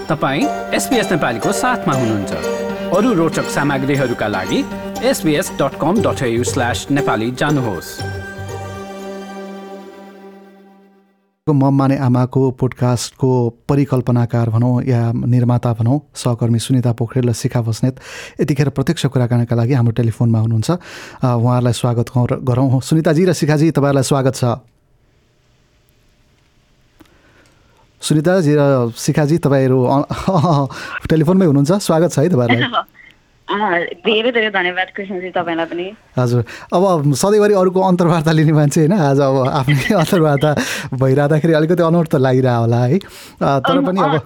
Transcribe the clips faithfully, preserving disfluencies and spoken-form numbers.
तपाईँ एसबीएस नेपालीको साथमा हुनुहुन्छ। अरू रोचक सामग्रीहरूका लागि S B S dot com dot A U slash Nepali जानुहोस्। मम्मा नै आमाको पोडकास्टको परिकल्पनाकार भनौँ या निर्माता भनौँ सहकर्मी सुनिता पोखरेल र शिखा बस्नेत यतिखेर प्रत्यक्ष कुराकानीका लागि हाम्रो टेलिफोनमा हुनुहुन्छ। उहाँहरूलाई स्वागत गरौँ। सुनिताजी र शिखाजी, तपाईँहरूलाई स्वागत छ। सुनिताजी र शिखाजी, तपाईँहरू टेलिफोनमै हुनुहुन्छ। स्वागत छ है तपाईँहरूलाई। धेरै धेरै धन्यवाद कृष्णजी, तपाईँलाई पनि। हजुर, अब सधैँभरि अरूको अन्तर्वार्ता लिने मान्छे होइन, आज अब आफ्नै अन्तर्वार्ता भइरहँदाखेरि अलिकति अनौठ त लागिरह होला है, तर पनि अब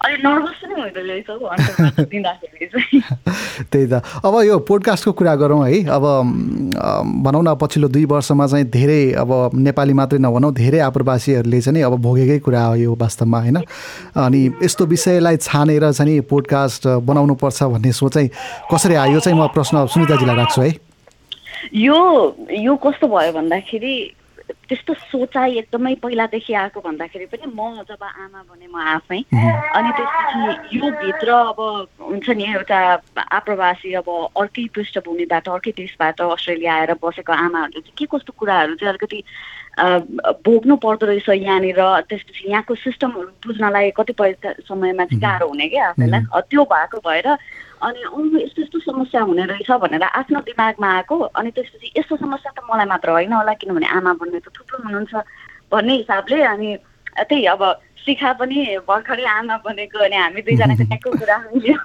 त्यही त। अब यो पोडकास्टको कुरा गरौँ है। अब भनौँ न, पछिल्लो दुई वर्षमा चाहिँ धेरै अब नेपाली मात्रै नभनौँ, धेरै आप्रवासीहरूले चाहिँ अब भोगेकै कुरा हो यो वास्तवमा होइन। अनि यस्तो विषयलाई छानेर चाहिँ पोडकास्ट बनाउनु पर्छ भन्ने सोच चाहिँ कसरी आयो चाहिँ म प्रश्न सुनिताजीलाई राख्छु है। यो यो कस्तो भयो भन्दाखेरि त्यस्तो सोचाइ एकदमै पहिलादेखि आएको भन्दाखेरि पनि म जब आमा बने म आफै, अनि त्यसपछि यो भित्र अब हुन्छ नि एउटा आप्रवासी अब अर्कै पृष्ठभूमिबाट अर्कै देशबाट अस्ट्रेलिया आएर बसेको आमाहरूले चाहिँ के कस्तो कुराहरू चाहिँ अलिकति भोग्नु पर्दो रहेछ यहाँनिर। त्यसपछि यहाँको सिस्टमहरू बुझ्नलाई कतिपय समयमा चाहिँ गाह्रो हुने क्या आफैलाई, त्यो भएको भएर अनि अरू यस्तो यस्तो समस्या हुने रहेछ भनेर आफ्नो दिमागमा आएको। अनि त्यसपछि यस्तो समस्या त मलाई मात्र होइन होला, किनभने आमा बन्ने त थुप्रो हुनुहुन्छ भन्ने हिसाबले अनि त्यही अब शिखा पनि भर्खरै आमा बनेको अनि हामी दुईजनाको ट्याक्को कुरा मिल्यो।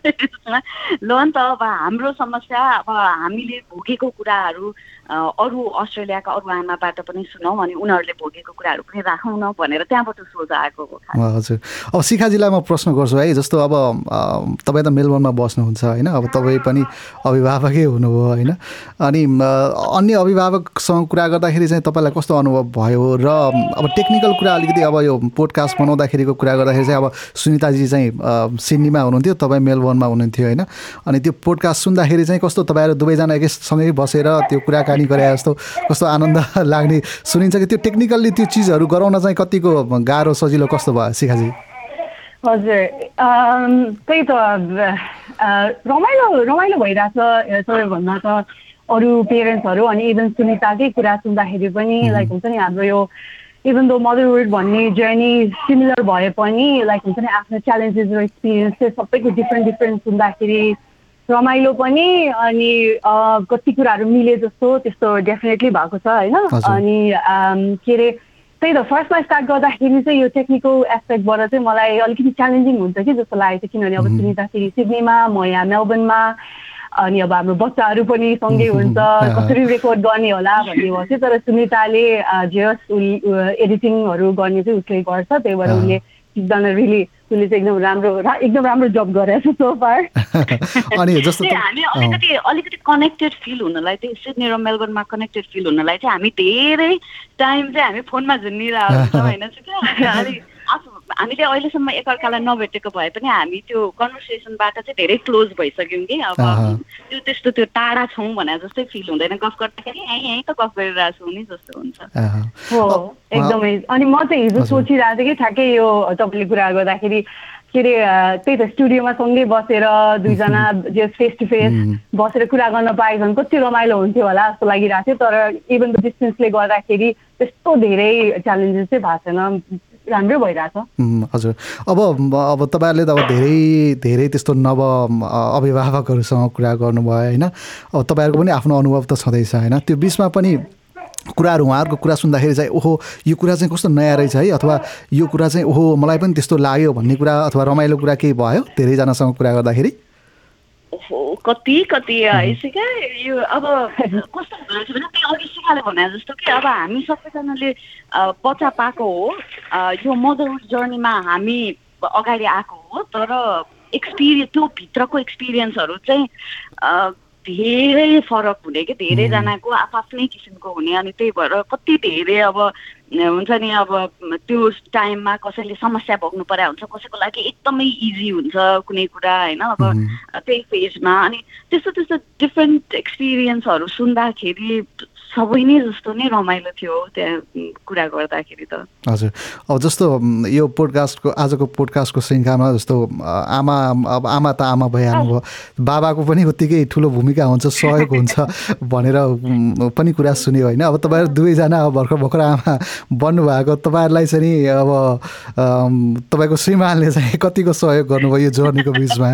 ल नि त, अब हाम्रो समस्या अब हामीले भोगेको कुराहरू अरू अस्ट्रेलियाका अरू आमाबाट पनि सुनौँ अनि उनीहरूले भोगेको कुराहरू पनि राखौँ न भनेर त्यहाँबाट सोच आएको हो। हजुर, अब शिखाजीलाई म प्रश्न गर्छु है। जस्तो अब तपाईँ त मेलबर्नमा बस्नुहुन्छ होइन, अब तपाईँ पनि अभिभावकै हुनुभयो होइन, अनि अन्य अभिभावकसँग कुरा गर्दाखेरि चाहिँ तपाईँलाई कस्तो अनुभव भयो? र अब टेक्निकल कुरा अलिकति अब यो पोडकास्ट बनाउँदाखेरिको कुरा गर्दाखेरि चाहिँ अब सुनिताजी चाहिँ सिडनीमा हुनुहुन्थ्यो, तपाईँ मेलबर्नमा हुनुहुन्थ्यो होइन, अनि त्यो पोडकास्ट सुन्दाखेरि चाहिँ कस्तो तपाईँहरू दुवैजना एकैसँगै बसेर त्यो कुराकानी गरे जस्तो कस्तो आनन्द लाग्ने सुनिन्छ कि त्यो टेक्निकल्ली त्यो चिजहरू गराउन चाहिँ कतिको गाह्रो सजिलो कस्तो भयो शिखाजी? हजुर, त्यही त रमाइलो रमाइलो भइरहेछ सबैभन्दा त अरू पेरेन्ट्सहरू अनि इभन सुनिताकै कुरा सुन्दाखेरि पनि लाइक हुन्छ नि हाम्रो यो इभन दो मदरहुड भन्ने जर्नी सिमिलर भए पनि लाइक हुन्छ नि आफ्नो च्यालेन्जेस र एक्सपिरियन्सेस सबैको डिफ्रेन्ट डिफ्रेन्ट सुन्दाखेरि रमाइलो पनि अनि कति कुराहरू मिले जस्तो त्यस्तो डेफिनेटली भएको छ होइन। अनि के अरे त्यही त फर्स्टमा स्टार्ट गर्दाखेरि चाहिँ यो टेक्निकल एस्पेक्टबाट चाहिँ मलाई अलिकति च्यालेन्जिङ हुन्छ कि जस्तो लागेको थियो, किनभने अब सुनिता फेरि सिडनीमा, म यहाँ मेलबर्नमा, अनि अब हाम्रो बच्चाहरू पनि सँगै हुन्छ, कसरी रेकर्ड गर्ने होला भन्ने भयो थियो। तर सुनिताले जस एडिटिङहरू गर्ने चाहिँ उसले गर्छ, त्यही भएर उसले एकदम रियली उसले चाहिँ एकदम राम्रो एकदम राम्रो जब गरेछ सो फार। अनि जस्तो हामी अलिकति अलिकति कनेक्टेड फिल हुनलाई चाहिँ सिडनी र मेलबर्नमा कनेक्टेड फिल हुनलाई चाहिँ हामी धेरै टाइम चाहिँ हामी फोनमा झुन्डिरहेको हुन्छौँ होइन। अलिक हामीले अहिलेसम्म एकअर्कालाई नभेटेको भए पनि हामी त्यो कन्भर्सेसनबाट चाहिँ धेरै क्लोज भइसक्यौँ कि अब त्यो त्यस्तो त्यो टाढा छौँ भने जस्तै फिल हुँदैन। गफ गर्दाखेरि यहीँ यहीँ त गफ गरिरहेको छु नि जस्तो हुन्छ। हो एकदमै। अनि म चाहिँ हिजो सोचिरहेको थिएँ कि ठ्याक्कै यो तपाईँले कुरा गर्दाखेरि के अरे त्यही त स्टुडियोमा सँगै बसेर दुईजना जस फेस टु फेस बसेर कुरा गर्न पाए भने कति रमाइलो हुन्थ्यो होला जस्तो लागिरहेको थियो। तर इभन द डिस्टेन्सले गर्दाखेरि त्यस्तो धेरै च्यालेन्जेस चाहिँ भएको छैन, राम्रै भइरहेछ। हजुर, अब अब तपाईँहरूले त अब धेरै धेरै त्यस्तो नव अभिभावकहरूसँग कुरा गर्नुभयो होइन, अब तपाईँहरूको पनि आफ्नो अनुभव त छँदैछ होइन, त्यो बिचमा पनि कुराहरू उहाँहरूको कुरा सुन्दाखेरि चाहिँ ओहो यो कुरा चाहिँ कस्तो नयाँ रहेछ है, अथवा यो कुरा चाहिँ ओहो मलाई पनि त्यस्तो लाग्यो भन्ने कुरा अथवा रमाइलो कुरा केही भयो धेरैजनासँग कुरा गर्दाखेरि? कति कति आइसक्यो यो अब कस्तो हुँदो रहेछ भने त्यही अघि शिखाले भने जस्तो कि अब हामी सबैजनाले बच्चा पाएको हो, यो मदरहुड जर्नीमा हामी अगाडि आएको हो, तर एक्सपिरियन्स त्यो भित्रको एक्सपिरियन्सहरू चाहिँ धेरै फरक हुने कि धेरैजनाको आफ्नै किसिमको हुने। अनि त्यही भएर कति धेरै अब हुन्छ नि अब त्यो टाइममा कसैले समस्या भोग्नु परे हुन्छ, कसैको लागि एकदमै इजी हुन्छ कुनै कुरा होइन अब त्यही फेजमा। अनि त्यस्तो त्यस्तो डिफ्रेन्ट एक्सपिरियन्सहरू सुन्दाखेरि सबै नै जस्तो नै रमाइलो थियो त्यहाँ कुरा गर्दाखेरि त। हजुर, अब जस्तो यो पोडकास्टको आजको पोडकास्टको श्रृङ्खलामा जस्तो आमा अब आमा त आमा भइहाल्नुभयो, बाबाको पनि उत्तिकै ठुलो भूमिका हुन्छ, सहयोग हुन्छ भनेर पनि कुरा सुन्यो होइन। अब तपाईँहरू दुवैजना अब भर्खर भर्खर आमा बन्नुभएको, तपाईँहरूलाई चाहिँ नि अब तपाईँको श्रीमानले चाहिँ कतिको सहयोग गर्नुभयो यो जर्नीको बिचमा?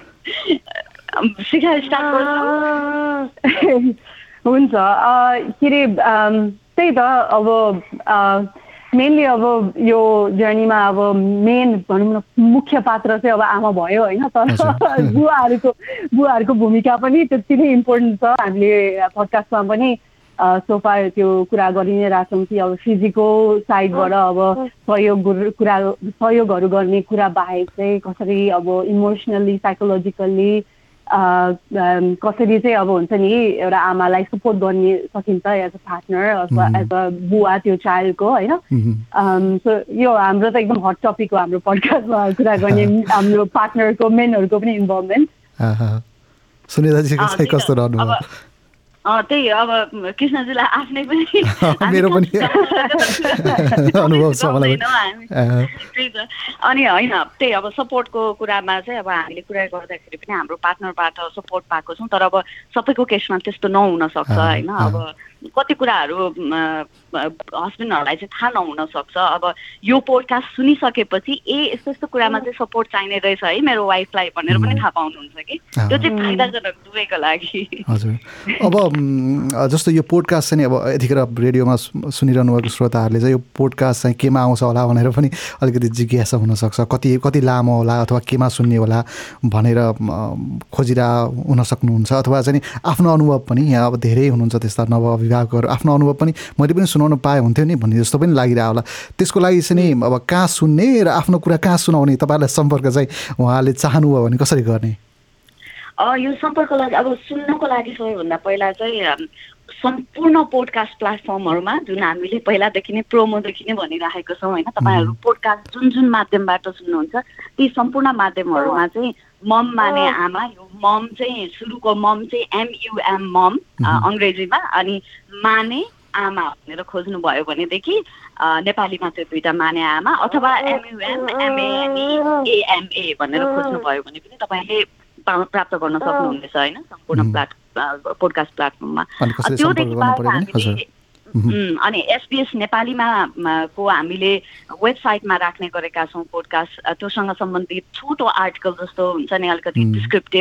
शिखा स्टार्ट गर्छु। हुन्छ, के अरे त्यही त अब मेनली अब यो जर्नीमा अब मेन भनौँ न मुख्य पात्र चाहिँ अब आमा भयो होइन, तर बुवाहरूको बुवाहरूको भूमिका पनि त्यति नै इम्पोर्टेन्ट छ। हामीले पडकास्टमा पनि सोफा त्यो कुरा गरि नै राख्छौँ कि अब फिजिकल साइडबाट अब सहयोग कुरा सहयोगहरू गर्ने कुरा बाहेक चाहिँ कसरी अब इमोसनल्ली साइकोलोजिकल्ली कसरी चाहिँ अब हुन्छ नि एउटा आमालाई सपोर्ट गर्ने सकिन्छ एज अ पार्टनर अथवा एज अ बुवा त्यो चाइल्डको होइन। सो यो हाम्रो त एकदम हट टपिक हो हाम्रो पडकास्टमा कुरा गर्ने, हाम्रो पार्टनरको मेनहरूको पनि इन्भल्भमेन्ट। सुनिदाजी चाहिँ कस्तो रहनुभयो? त्यही अब कृष्णजीलाई आफ्नै पनि मेरो पनि अनुभव छ मलाई। अनि होइन त्यही अब सपोर्टको कुरामा चाहिँ अब हामीले कुरा गर्दाखेरि पनि हाम्रो पार्टनरबाट सपोर्ट पाएको छौँ, तर अब सबैको केसमा त्यस्तो नहुन सक्छ होइन। अब कति कुराहरू हस्बेन्डहरूलाई चाहिँ थाहा नहुन सक्छ। अब यो पोडकास्ट सुनिसकेपछि ए यस्तो यस्तो कुरामा चाहिँ सपोर्ट चाहिने रहेछ है मेरो वाइफलाई भनेर पनि थाहा पाउनुहुन्छ कि त्यो चाहिँ फाइदाजनक दुवैको लागि। हजुर, अब जस्तो यो पोडकास्ट चाहिँ अब यतिखेर रेडियोमा सुनिरहनु भएको श्रोताहरूले चाहिँ यो पोडकास्ट चाहिँ केमा आउँछ होला भनेर पनि अलिकति जिज्ञासा हुनसक्छ, कति कति लामो होला अथवा केमा सुन्ने होला भनेर खोजिरह हुन सक्नुहुन्छ, अथवा चाहिँ आफ्नो अनुभव पनि यहाँ अब धेरै हुनुहुन्छ त्यस्ता नव अभिभावकहरू, आफ्नो अनुभव पनि मैले पनि सुनाउन पाए हुन्थ्यो नि भन्ने जस्तो पनि लागिरह होला। त्यसको लागि चाहिँ नि अब कहाँ सुन्ने र आफ्नो कुरा कहाँ सुनाउने, तपाईँहरूलाई सम्पर्क चाहिँ उहाँले चाहनुभयो भने कसरी गर्ने? यो सम्पर्कको लागि अब सुन्नको लागि सबैभन्दा पहिला चाहिँ सम्पूर्ण पोडकास्ट प्लेटफर्महरूमा जुन हामीले पहिलादेखि नै प्रोमोदेखि नै भनिराखेको छौँ होइन, तपाईँहरू पोडकास्ट जुन जुन माध्यमबाट सुन्नुहुन्छ ती सम्पूर्ण माध्यमहरूमा चाहिँ मम माने आमा, यो मम चाहिँ सुरुको मम चाहिँ एमयुएम मम अङ्ग्रेजीमा, अनि माने आमा भनेर खोज्नुभयो भनेदेखि नेपालीमा चाहिँ दुईवटा माने आमा अथवा एमयुएम एमएनई एएमए भनेर खोज्नुभयो भने पनि तपाईँले प्राप्त गर्न सक्नुहुनेछ होइन सम्पूर्ण प्लाट पोडकास्ट प्लेटफर्ममा। त्योदेखि बाहेक हामीले अनि एसबिएस नेपालीमा को हामीले वेबसाइटमा राख्ने गरेका छौँ पोडकास्ट, त्योसँग सम्बन्धित छोटो आर्टिकल जस्तो हुन्छ नि अलिकति डिस्क्रिप्टिभ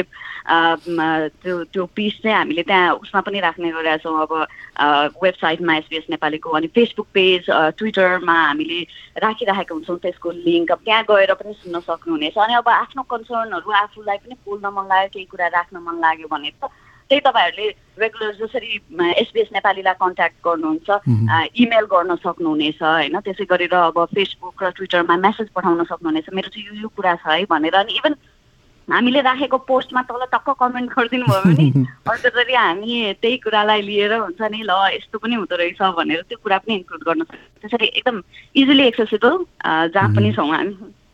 त्यो त्यो पिस चाहिँ हामीले त्यहाँ उसमा पनि राख्ने गरेका छौँ अब वेबसाइटमा एसबिएस नेपालीको। अनि फेसबुक पेज ट्विटरमा हामीले राखिराखेका हुन्छौँ त्यसको लिङ्क, अब त्यहाँ गएर पनि सुन्न सक्नुहुनेछ। अनि अब आफ्नो कन्सर्नहरू आफूलाई पनि बोल्न मन लाग्यो, केही कुरा राख्न मन लाग्यो भने त त्यही तपाईँहरूले रेगुलर जसरी एसबिएस नेपालीलाई कन्ट्याक्ट गर्नुहुन्छ इमेल गर्न सक्नुहुनेछ होइन। त्यसै गरेर अब फेसबुक र ट्विटरमा मेसेज पठाउन सक्नुहुनेछ मेरो चाहिँ यो यो कुरा छ है भनेर। अनि इभन हामीले राखेको पोस्टमा तल टक्क कमेन्ट गरिदिनु भयो भने अर्कोचोटि हामी त्यही कुरालाई लिएर हुन्छ नि ल यस्तो पनि हुँदो रहेछ भनेर त्यो कुरा पनि इन्क्लुड गर्न सक्छ। त्यसरी एकदम इजिली एक्सेसिबल जहाँ पनि छौँ हामी।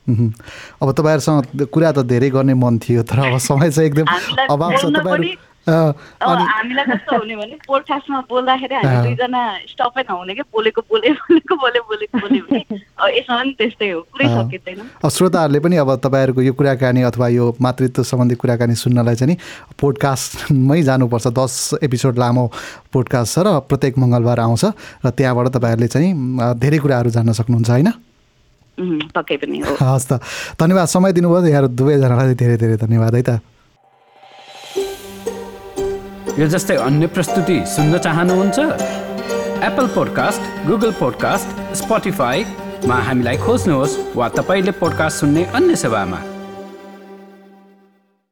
अब तपाईँहरूसँग कुरा त धेरै गर्ने मन थियो तर अब समय चाहिँ एकदम अभाव छ। तपाईँहरू हामीलाई कस्तो हुने भने पोडकास्टमा बोल्दाखेरि हामी दुईजना स्टपै नहुने कि बोलेको बोले बोलेको बोले बोलेको बोले यसमा पनि त्यस्तै हो, पुरै सकिँदैन। श्रोताहरूले पनि अब तपाईँहरूको यो कुराकानी अथवा यो मातृत्व सम्बन्धी कुराकानी सुन्नलाई चाहिँ नि पोडकास्टमै जानुपर्छ। दस एपिसोड लामो पोडकास्ट छ र प्रत्येक मङ्गलबार आउँछ र त्यहाँबाट तपाईँहरूले चाहिँ धेरै कुराहरू जान्न सक्नुहुन्छ होइन? पक्कै पनि हो। हस् त, धन्यवाद समय दिनुभयो यहाँ दुवैजनालाई, धेरै धेरै धन्यवाद है त। यो जस्तै अन्य प्रस्तुति सुन्न चाहनुहुन्छ? एप्पल पोडकास्ट, गुगल पोडकास्ट, स्पोटिफाईमा हामीलाई खोज्नुहोस् वा तपाईँले पोडकास्ट सुन्ने अन्य सेवामा।